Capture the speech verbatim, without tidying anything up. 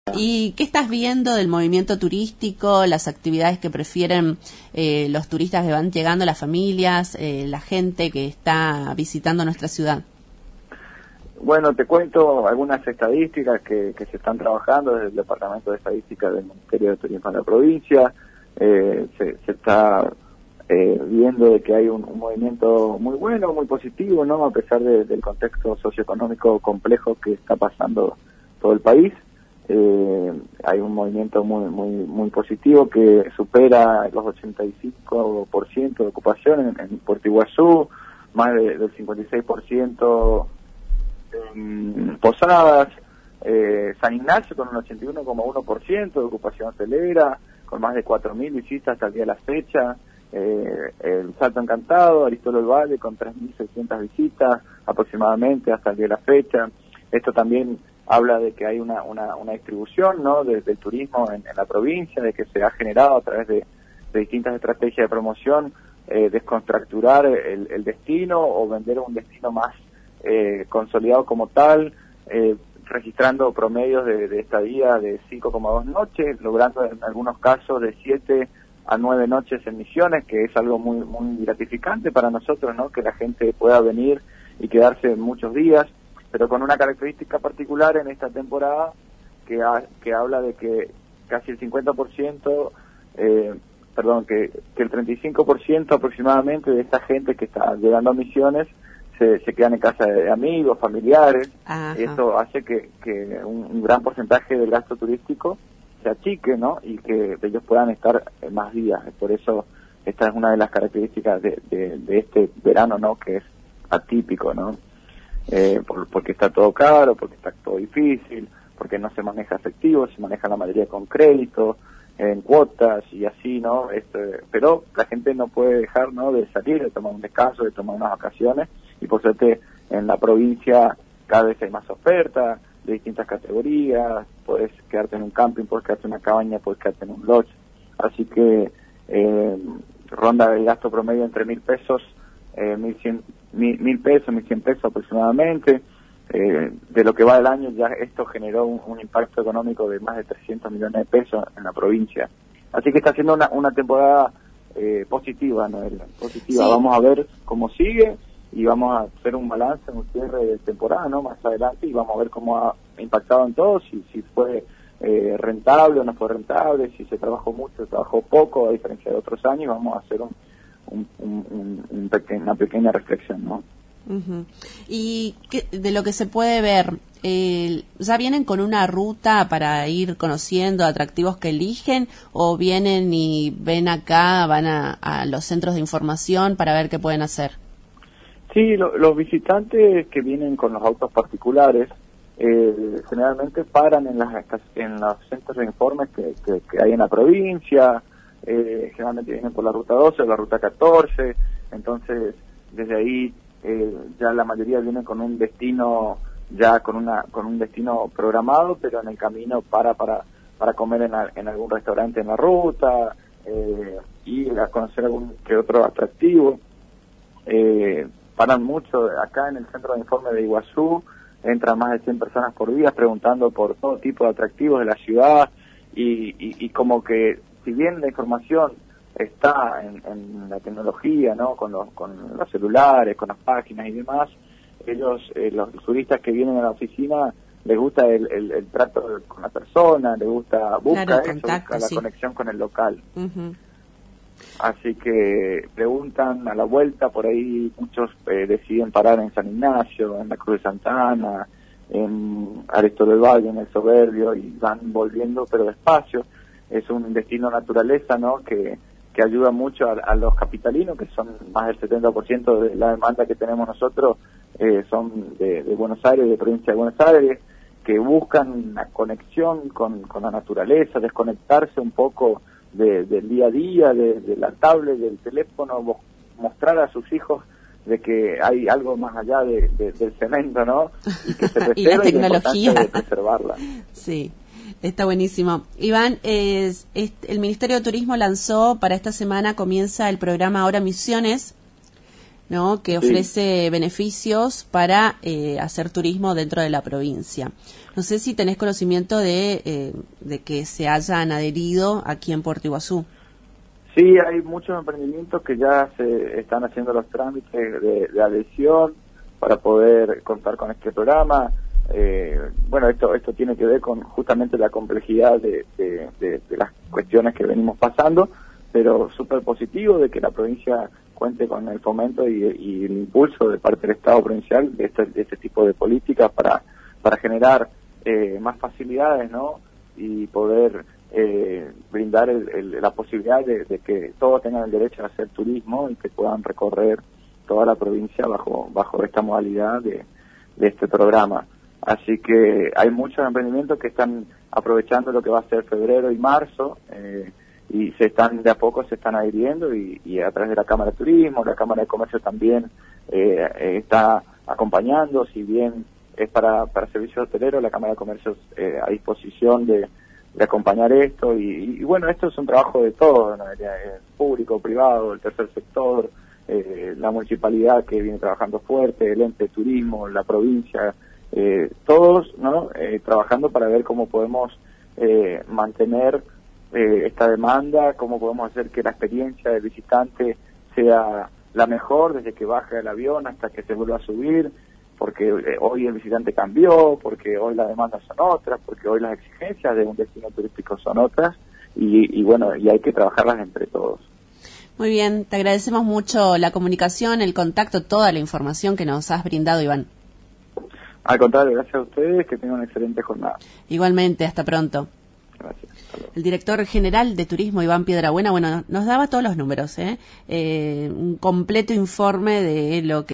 ¿Y qué estás viendo del movimiento turístico, las actividades que prefieren eh, los turistas que van llegando, las familias, eh, la gente que está visitando nuestra ciudad? Bueno, te cuento algunas estadísticas que, que se están trabajando desde el Departamento de Estadística del Ministerio de Turismo de la provincia. Eh, se, se está eh, viendo de que hay un, un movimiento muy bueno, muy positivo, ¿no? A pesar de, del contexto socioeconómico complejo que está pasando todo el país. Eh, hay un movimiento muy muy muy positivo que supera los ochenta y cinco por ciento de ocupación en, en Puerto Iguazú, más de, del cincuenta y seis por ciento en Posadas, eh, San Ignacio con un ochenta y uno coma uno por ciento de ocupación hotelera, con más de cuatro mil visitas hasta el día de la fecha, eh, el Salto Encantado, Aristóteles del Valle con tres mil seiscientas visitas aproximadamente hasta el día de la fecha. Esto también habla de que hay una, una, una distribución, ¿no?, de, del turismo en, en la provincia, de que se ha generado a través de, de distintas estrategias de promoción, eh, descontracturar el, el destino o vender un destino más eh, consolidado como tal, eh, registrando promedios de, de estadía de cinco coma dos noches, logrando en algunos casos de siete a nueve noches en Misiones, que es algo muy, muy gratificante para nosotros, ¿no?, que la gente pueda venir y quedarse muchos días, pero con una característica particular en esta temporada que, ha, que habla de que casi el cincuenta por ciento, eh, perdón, que, que el treinta y cinco por ciento aproximadamente de esta gente que está llegando a Misiones se, se quedan en casa de amigos, familiares. Ajá. Y esto hace que, que un, un gran porcentaje del gasto turístico se achique, ¿no?, y que ellos puedan estar más días. Por eso esta es una de las características de, de, de este verano, ¿no?, que es atípico, ¿no? Eh, por, porque está todo caro, porque está todo difícil, porque no se maneja efectivo, se maneja la mayoría con crédito, en cuotas y así, ¿no? Este, pero la gente no puede dejar, ¿no?, de salir, de tomar un descanso, de tomar unas vacaciones, y por suerte en la provincia cada vez hay más oferta de distintas categorías, puedes quedarte en un camping, puedes quedarte en una cabaña, puedes quedarte en un lodge, así que eh, ronda el gasto promedio entre mil pesos, eh, mil cien, mil, mil pesos, mil cien pesos aproximadamente. Eh, de lo que va del año ya esto generó un, un impacto económico de más de trescientos millones de pesos en la provincia. Así que está siendo una, una temporada eh, positiva, Noelia, positiva. Sí. Vamos a ver cómo sigue y vamos a hacer un balance, un cierre de temporada, ¿no?, más adelante, y vamos a ver cómo ha impactado en todo, si, si fue eh, rentable o no fue rentable, si se trabajó mucho, se trabajó poco, a diferencia de otros años. Vamos a hacer un, un, un, un, un peque- una pequeña reflexión, ¿no? Uh-huh. Y que, de lo que se puede ver, eh, ¿ya vienen con una ruta para ir conociendo atractivos que eligen, o vienen y ven acá, van a, a los centros de información para ver qué pueden hacer? Sí, lo, los visitantes que vienen con los autos particulares eh, generalmente paran en las en los centros de informes que, que, que hay en la provincia. Eh, generalmente vienen por la ruta doce o la ruta catorce, entonces desde ahí Eh, ya la mayoría vienen con un destino ya con una con un destino programado, pero en el camino para para para comer en, a, en algún restaurante en la ruta, eh, ir a conocer algún que otro atractivo. Eh, paran mucho acá en el centro de informe de Iguazú, entran más de cien personas por día preguntando por todo tipo de atractivos de la ciudad, y, y, y como que si bien la información está en, en la tecnología, ¿no?, con los, con los celulares, con las páginas y demás, ellos, eh, los turistas que vienen a la oficina, les gusta el, el, el trato con la persona, les gusta, busca claro, eso, contacto, busca la sí. conexión con el local. Uh-huh. Así que preguntan a la vuelta, por ahí muchos eh, deciden parar en San Ignacio, en la Cruz de Santa Ana, en Aristóteles del Valle, en el Soberbio, y van volviendo, pero despacio. Es un destino naturaleza, ¿no?, que que ayuda mucho a, a los capitalinos, que son más del setenta por ciento de la demanda que tenemos nosotros, eh, son de, de Buenos Aires, de provincia de Buenos Aires, que buscan una conexión con, con la naturaleza, desconectarse un poco de, del día a día, de, de la tablet, del teléfono, mostrar a sus hijos de que hay algo más allá de, de, del cemento, ¿no?, y que se y la tecnología, y la de preservarla. Sí. Está buenísimo. Iván, es, es, el Ministerio de Turismo lanzó para esta semana, comienza el programa Ahora Misiones, ¿no? Que ofrece sí. beneficios para eh, hacer turismo dentro de la provincia. No sé si tenés conocimiento de, eh, de que se hayan adherido aquí en Puerto Iguazú. Sí, hay muchos emprendimientos que ya se están haciendo los trámites de, de adhesión para poder contar con este programa. Eh, bueno, esto esto tiene que ver con justamente la complejidad de, de, de, de las cuestiones que venimos pasando, pero súper positivo de que la provincia cuente con el fomento y, y el impulso de parte del Estado provincial de este, de este tipo de políticas para, para generar eh, más facilidades, ¿no? Y poder eh, brindar el, el, la posibilidad de, de que todos tengan el derecho a hacer turismo y que puedan recorrer toda la provincia bajo bajo esta modalidad de, de este programa. Así que hay muchos emprendimientos que están aprovechando lo que va a ser febrero y marzo eh, y se están de a poco se están adhiriendo y, y a través de la Cámara de Turismo, la Cámara de Comercio también eh, eh, está acompañando, si bien es para, para servicios hoteleros, la Cámara de Comercio eh, a disposición de, de acompañar esto y, y bueno, esto es un trabajo de todos, ¿no? El público, privado, el tercer sector, eh, la municipalidad que viene trabajando fuerte, el ente de turismo, la provincia, eh, todos, ¿no? Eh, trabajando para ver cómo podemos eh, mantener eh, esta demanda, cómo podemos hacer que la experiencia del visitante sea la mejor desde que baja del avión hasta que se vuelva a subir, porque eh, hoy el visitante cambió, porque hoy las demandas son otras, porque hoy las exigencias de un destino turístico son otras y, y bueno, y hay que trabajarlas entre todos. Muy bien, te agradecemos mucho la comunicación, el contacto, toda la información que nos has brindado, Iván. Al contrario, gracias a ustedes, que tengan una excelente jornada. Igualmente, hasta pronto. Gracias. El director general de Turismo, Iván Piedrabuena, bueno, nos daba todos los números, ¿eh? Eh, un completo informe de lo que